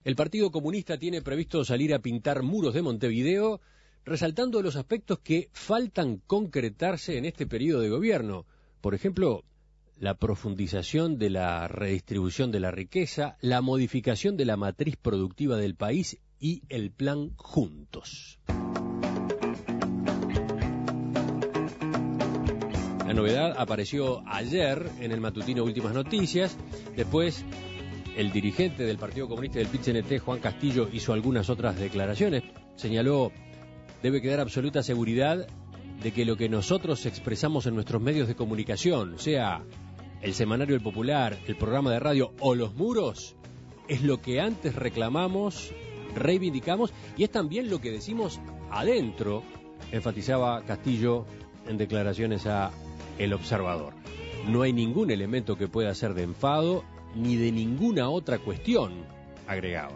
El Partido Comunista tiene previsto salir a pintar muros de Montevideo, resaltando los aspectos que faltan concretarse en este periodo de gobierno. Por ejemplo, la profundización de la redistribución de la riqueza, la modificación de la matriz productiva del país y el plan Juntos. La novedad apareció ayer en el matutino Últimas Noticias. Después, el dirigente del Partido Comunista y del PIT-CNT, Juan Castillo, hizo algunas otras declaraciones. Señaló: debe quedar absoluta seguridad de que lo que nosotros expresamos en nuestros medios de comunicación, sea el Semanario El Popular, el programa de radio o los muros, es lo que antes reclamamos, reivindicamos, y es también lo que decimos adentro, enfatizaba Castillo en declaraciones a El Observador. No hay ningún elemento que pueda ser de enfado ni de ninguna otra cuestión, agregaba.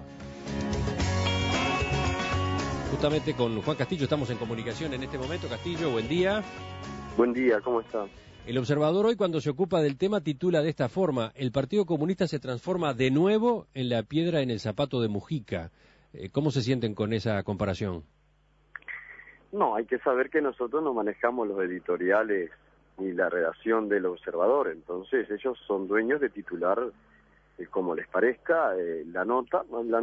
Justamente con Juan Castillo estamos en comunicación en este momento. Castillo, buen día. Buen día, ¿cómo está? El Observador hoy, cuando se ocupa del tema, titula de esta forma: el Partido Comunista se transforma de nuevo en la piedra en el zapato de Mujica. ¿Cómo se sienten con esa comparación? No, hay que saber que nosotros no manejamos los editoriales ni la redacción del Observador, entonces ellos son dueños de titular como les parezca la nota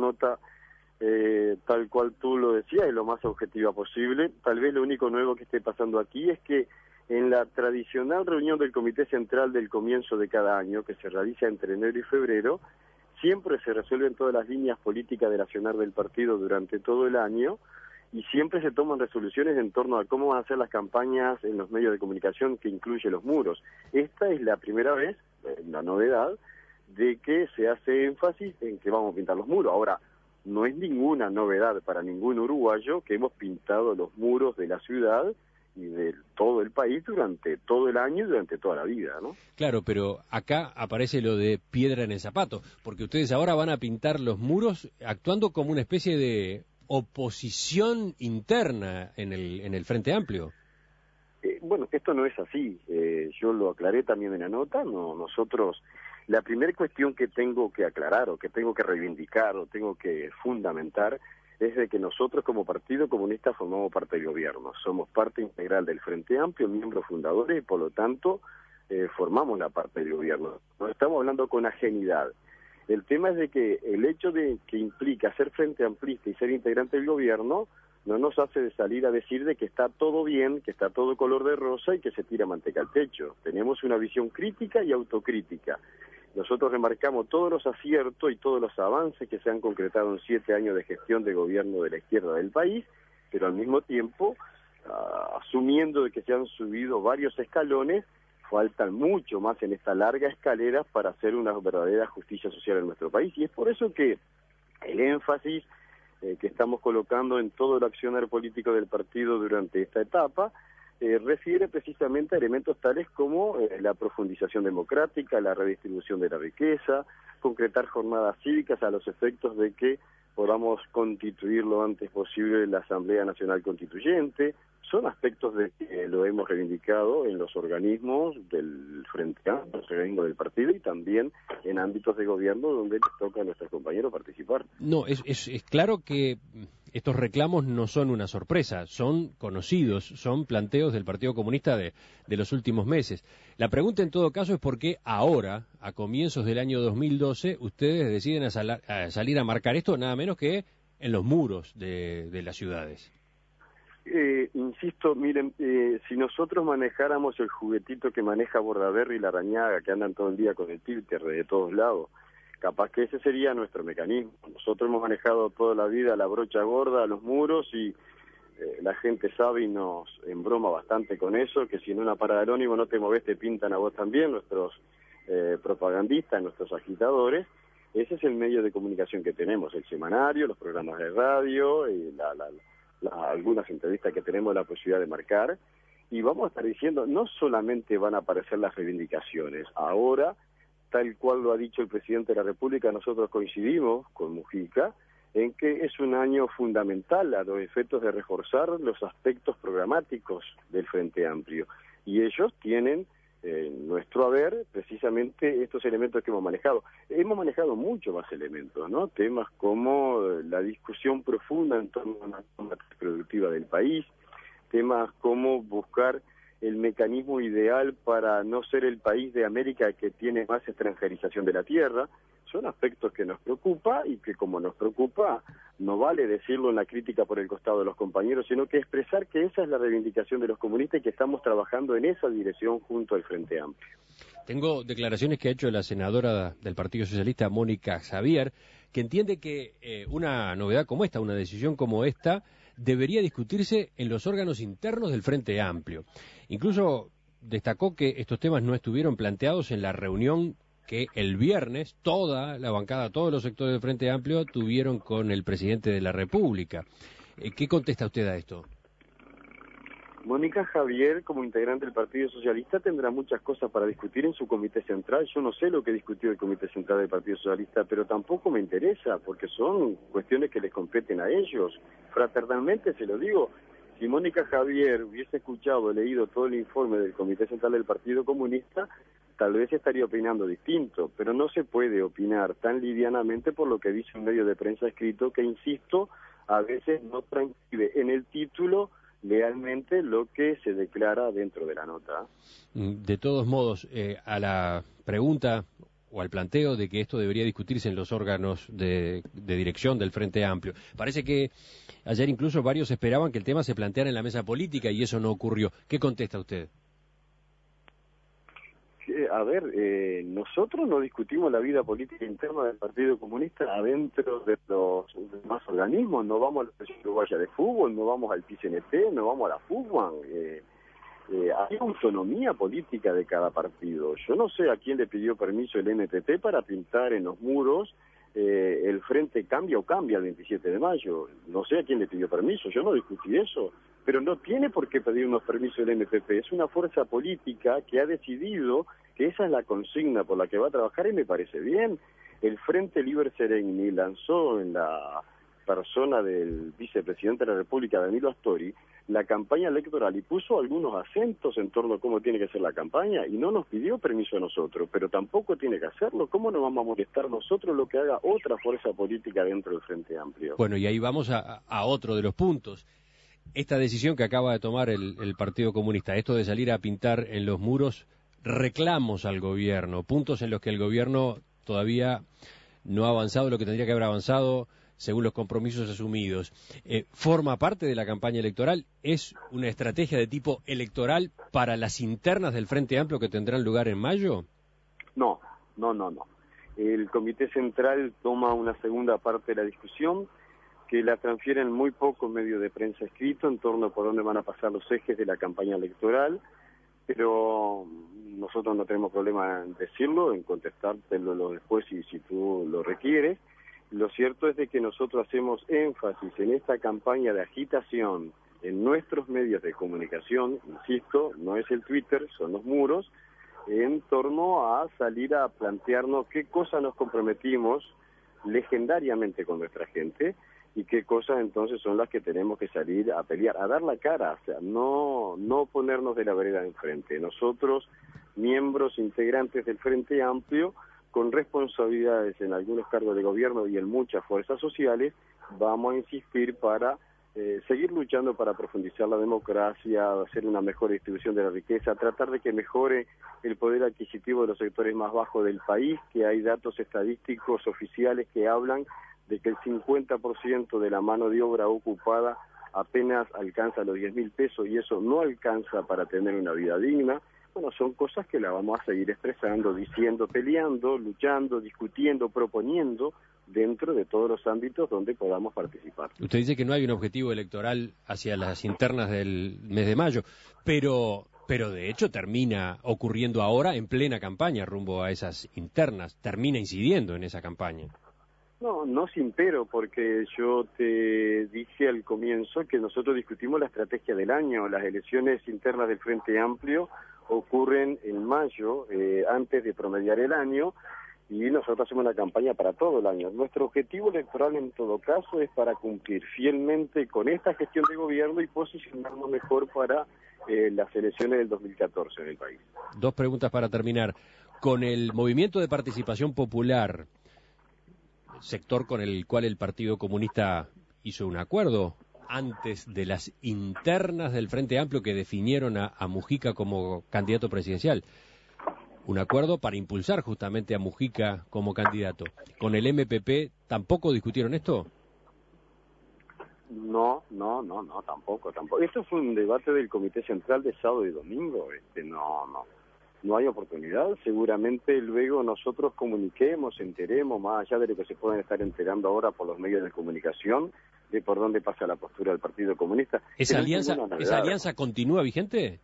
tal cual tú lo decías, es lo más objetiva posible. Tal vez lo único nuevo que esté pasando aquí es que en la tradicional reunión del Comité Central del comienzo de cada año, que se realiza entre enero y febrero, siempre se resuelven todas las líneas políticas del accionar del partido durante todo el año, y siempre se toman resoluciones en torno a cómo van a ser las campañas en los medios de comunicación, que incluye los muros. Esta es la primera vez, la novedad, de que se hace énfasis en que vamos a pintar los muros. Ahora, no es ninguna novedad para ningún uruguayo que hemos pintado los muros de la ciudad y de todo el país durante todo el año y durante toda la vida, ¿no? Claro, pero acá aparece lo de piedra en el zapato, porque ustedes ahora van a pintar los muros actuando como una especie de oposición interna en el Frente Amplio. Bueno, esto no es así. Yo lo aclaré también en la nota. No, nosotros, la primera cuestión que tengo que aclarar o que tengo que reivindicar o tengo que fundamentar es de que nosotros como Partido Comunista formamos parte del gobierno. Somos parte integral del Frente Amplio, miembros fundadores, y por lo tanto formamos la parte del gobierno. No estamos hablando con ajenidad. El tema es de que el hecho de que implica ser Frente Amplista y ser integrante del gobierno no nos hace salir a decir de que está todo bien, que está todo color de rosa y que se tira manteca al techo. Tenemos una visión crítica y autocrítica. Nosotros remarcamos todos los aciertos y todos los avances que se han concretado en 7 años de gestión de gobierno de la izquierda del país, pero al mismo tiempo, asumiendo de que se han subido varios escalones, faltan mucho más en esta larga escalera para hacer una verdadera justicia social en nuestro país. Y es por eso que el énfasis que estamos colocando en todo el accionar político del partido durante esta etapa refiere precisamente a elementos tales como la profundización democrática, la redistribución de la riqueza, concretar jornadas cívicas a los efectos de que podamos constituir lo antes posible la Asamblea Nacional Constituyente. Son aspectos de que lo hemos reivindicado en los organismos del Frente Amplio, los organismos del partido, y también en ámbitos de gobierno donde les toca a nuestros compañeros participar. No, es claro que estos reclamos no son una sorpresa, son conocidos, son planteos del Partido Comunista de los últimos meses. La pregunta en todo caso es por qué ahora, a comienzos del año 2012, ustedes deciden a salir a marcar esto nada menos que en los muros de las ciudades. Insisto, miren, si nosotros manejáramos el juguetito que maneja Bordaberry y Larrañaga, que andan todo el día con el tilter de todos lados, capaz que ese sería nuestro mecanismo. Nosotros hemos manejado toda la vida la brocha gorda a los muros y la gente sabe y nos embroma bastante con eso, que si en una parada de ómnibus no te movés te pintan a vos también, nuestros propagandistas, nuestros agitadores. Ese es el medio de comunicación que tenemos, el semanario, los programas de radio y algunas entrevistas que tenemos la posibilidad de marcar, y vamos a estar diciendo, no solamente van a aparecer las reivindicaciones, ahora, tal cual lo ha dicho el presidente de la República, nosotros coincidimos con Mujica en que es un año fundamental a los efectos de reforzar los aspectos programáticos del Frente Amplio, y ellos tienen nuestro haber precisamente estos elementos que hemos manejado. Hemos manejado mucho más elementos, ¿no? Temas como la discusión profunda en torno a la reforma productiva del país, temas como buscar el mecanismo ideal para no ser el país de América que tiene más extranjerización de la tierra. Son aspectos que nos preocupa y que, como nos preocupa, no vale decirlo en la crítica por el costado de los compañeros, sino que expresar que esa es la reivindicación de los comunistas y que estamos trabajando en esa dirección junto al Frente Amplio. Tengo declaraciones que ha hecho la senadora del Partido Socialista, Mónica Xavier, que entiende que una novedad como esta, una decisión como esta, debería discutirse en los órganos internos del Frente Amplio. Incluso destacó que estos temas no estuvieron planteados en la reunión que el viernes toda la bancada, todos los sectores del Frente Amplio tuvieron con el presidente de la República. ¿Qué contesta usted a esto? Mónica Xavier, como integrante del Partido Socialista, tendrá muchas cosas para discutir en su comité central. Yo no sé lo que discutió el comité central del Partido Socialista, pero tampoco me interesa, porque son cuestiones que les competen a ellos. Fraternalmente se lo digo, si Mónica Xavier hubiese escuchado o leído todo el informe del comité central del Partido Comunista, tal vez estaría opinando distinto, pero no se puede opinar tan livianamente por lo que dice un medio de prensa escrito que, insisto, a veces no transcribe en el título lealmente lo que se declara dentro de la nota. De todos modos, a la pregunta o al planteo de que esto debería discutirse en los órganos de dirección del Frente Amplio, parece que ayer incluso varios esperaban que el tema se planteara en la mesa política y eso no ocurrió. ¿Qué contesta usted? A ver, nosotros no discutimos la vida política interna del Partido Comunista adentro de los demás organismos, no vamos a la Federación Uruguaya de Fútbol, no vamos al PCNT, no vamos a la FUBAN. Hay autonomía política de cada partido. Yo no sé a quién le pidió permiso el NTT para pintar en los muros el Frente Cambia o Cambia el 27 de mayo. No sé a quién le pidió permiso, yo no discutí eso. Pero no tiene por qué pedirnos permiso el NTP, es una fuerza política que ha decidido que esa es la consigna por la que va a trabajar y me parece bien. El Frente Liber Seregni lanzó en la persona del vicepresidente de la República, Danilo Astori, la campaña electoral y puso algunos acentos en torno a cómo tiene que ser la campaña y no nos pidió permiso a nosotros, pero tampoco tiene que hacerlo. ¿Cómo nos vamos a molestar nosotros lo que haga otra fuerza política dentro del Frente Amplio? Bueno, y ahí vamos a otro de los puntos. Esta decisión que acaba de tomar el Partido Comunista, esto de salir a pintar en los muros reclamos al gobierno, puntos en los que el gobierno todavía no ha avanzado lo que tendría que haber avanzado según los compromisos asumidos. ¿Forma parte de la campaña electoral? ¿Es una estrategia de tipo electoral para las internas del Frente Amplio que tendrán lugar en mayo? No. El Comité Central toma una segunda parte de la discusión, que la transfieren muy pocos medios de prensa escrito en torno a por dónde van a pasar los ejes de la campaña electoral, pero nosotros no tenemos problema en decirlo, en contestártelo después si tú lo requieres. Lo cierto es de que nosotros hacemos énfasis en esta campaña de agitación en nuestros medios de comunicación, insisto, no es el Twitter, son los muros, en torno a salir a plantearnos qué cosas nos comprometimos legendariamente con nuestra gente, y qué cosas entonces son las que tenemos que salir a pelear, a dar la cara, o sea, no ponernos de la vereda de enfrente. Nosotros, miembros integrantes del Frente Amplio, con responsabilidades en algunos cargos de gobierno y en muchas fuerzas sociales, vamos a insistir para seguir luchando para profundizar la democracia, hacer una mejor distribución de la riqueza, tratar de que mejore el poder adquisitivo de los sectores más bajos del país, que hay datos estadísticos oficiales que hablan de que el 50% de la mano de obra ocupada apenas alcanza los 10.000 pesos y eso no alcanza para tener una vida digna. Bueno, son cosas que la vamos a seguir expresando, diciendo, peleando, luchando, discutiendo, proponiendo dentro de todos los ámbitos donde podamos participar. Usted dice que no hay un objetivo electoral hacia las internas del mes de mayo, pero de hecho termina ocurriendo ahora en plena campaña rumbo a esas internas, termina incidiendo en esa campaña. No sin pero, porque yo te dije al comienzo que nosotros discutimos la estrategia del año. Las elecciones internas del Frente Amplio ocurren en mayo, antes de promediar el año, y nosotros hacemos una campaña para todo el año. Nuestro objetivo electoral en todo caso es para cumplir fielmente con esta gestión de gobierno y posicionarnos mejor para las elecciones del 2014 en el país. Dos preguntas para terminar. Con el movimiento de participación popular, sector con el cual el Partido Comunista hizo un acuerdo antes de las internas del Frente Amplio que definieron a Mujica como candidato presidencial, un acuerdo para impulsar justamente a Mujica como candidato. ¿Con el MPP tampoco discutieron esto? No, tampoco. Esto fue un debate del Comité Central de sábado y domingo. No hay oportunidad. Seguramente luego nosotros comuniquemos, enteremos, más allá de lo que se pueden estar enterando ahora por los medios de comunicación, de por dónde pasa la postura del Partido Comunista. ¿Esa alianza continúa vigente?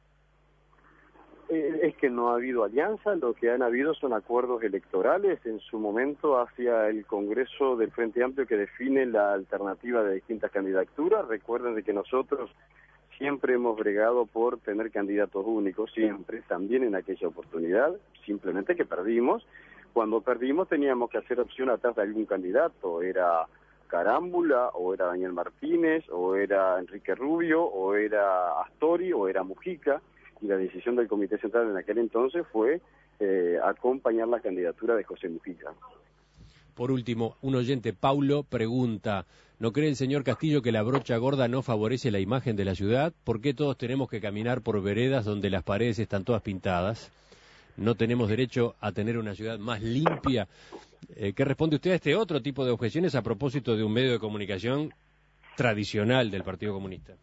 Es que no ha habido alianza, lo que han habido son acuerdos electorales en su momento hacia el Congreso del Frente Amplio que define la alternativa de distintas candidaturas. Recuerden de que nosotros siempre hemos bregado por tener candidatos únicos, siempre, también en aquella oportunidad, simplemente que perdimos. Cuando perdimos teníamos que hacer opción atrás de algún candidato, era Carámbula, o era Daniel Martínez, o era Enrique Rubio, o era Astori, o era Mujica. Y la decisión del Comité Central en aquel entonces fue acompañar la candidatura de José Mujica. Por último, un oyente, Paulo, pregunta, ¿no cree el señor Castillo que la brocha gorda no favorece la imagen de la ciudad? ¿Por qué todos tenemos que caminar por veredas donde las paredes están todas pintadas? ¿No tenemos derecho a tener una ciudad más limpia? ¿Qué responde usted a este otro tipo de objeciones a propósito de un medio de comunicación tradicional del Partido Comunista?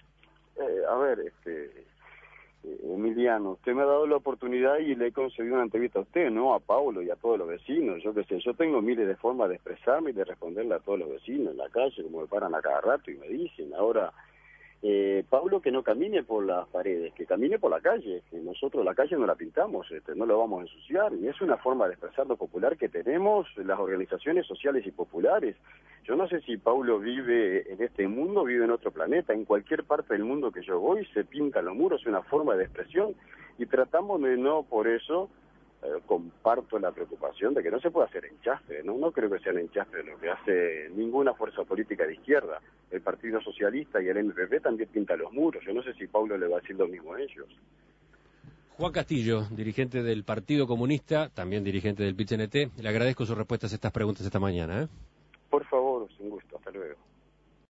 Emiliano, usted me ha dado la oportunidad y le he concedido una entrevista a usted, no a Paulo y a todos los vecinos. Yo qué sé, yo tengo miles de formas de expresarme y de responderle a todos los vecinos en la calle, como me paran a cada rato y me dicen. Ahora, Paulo, que no camine por las paredes, que camine por la calle, que nosotros la calle no la pintamos, no la vamos a ensuciar, y es una forma de expresar lo popular que tenemos las organizaciones sociales y populares. Yo no sé si Paulo vive en este mundo, vive en otro planeta, en cualquier parte del mundo que yo voy se pintan los muros, es una forma de expresión, y tratamos de no, por eso, comparto la preocupación de que no se pueda hacer enchastre, no creo que sean enchastre lo que hace ninguna fuerza política de izquierda. El Partido Socialista y el MPP también pintan los muros, yo no sé si Paulo le va a decir lo mismo a ellos. Juan Castillo, dirigente del Partido Comunista, también dirigente del PIT-CNT, le agradezco sus respuestas a estas preguntas esta mañana. Por favor, sin gusto, hasta luego.